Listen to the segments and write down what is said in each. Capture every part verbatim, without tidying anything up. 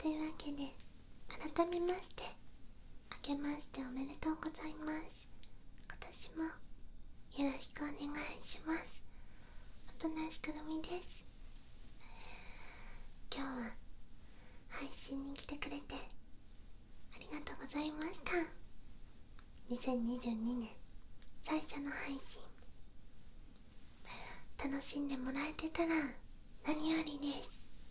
というわけで、改めまして明けましておめでとうございます。今年もよろしくお願いします。おとなしくるみです。今日は配信に来てくれてありがとうございました。にせんにじゅうにねん最初の配信、楽しんでもらえてたら何よりです。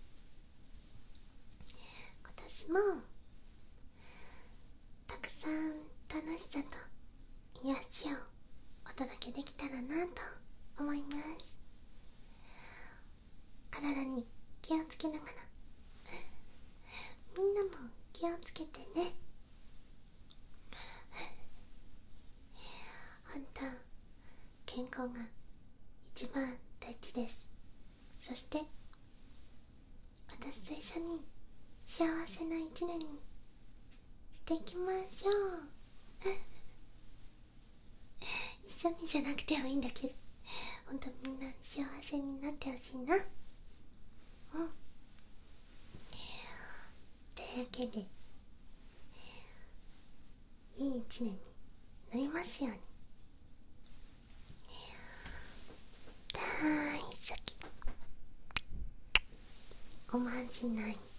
今年もたくさん楽しさと癒しをお届けできたらなと思います。体に気をつけながらみんなも気をつけてね。本当、健康が一番大事です。そして私と一緒に幸せな一年にしていきましょう。一緒にじゃなくてもいいんだけど、本当みんな幸せになってほしいな。うん。というわけで、いい一年になりますように。大好きおまじない。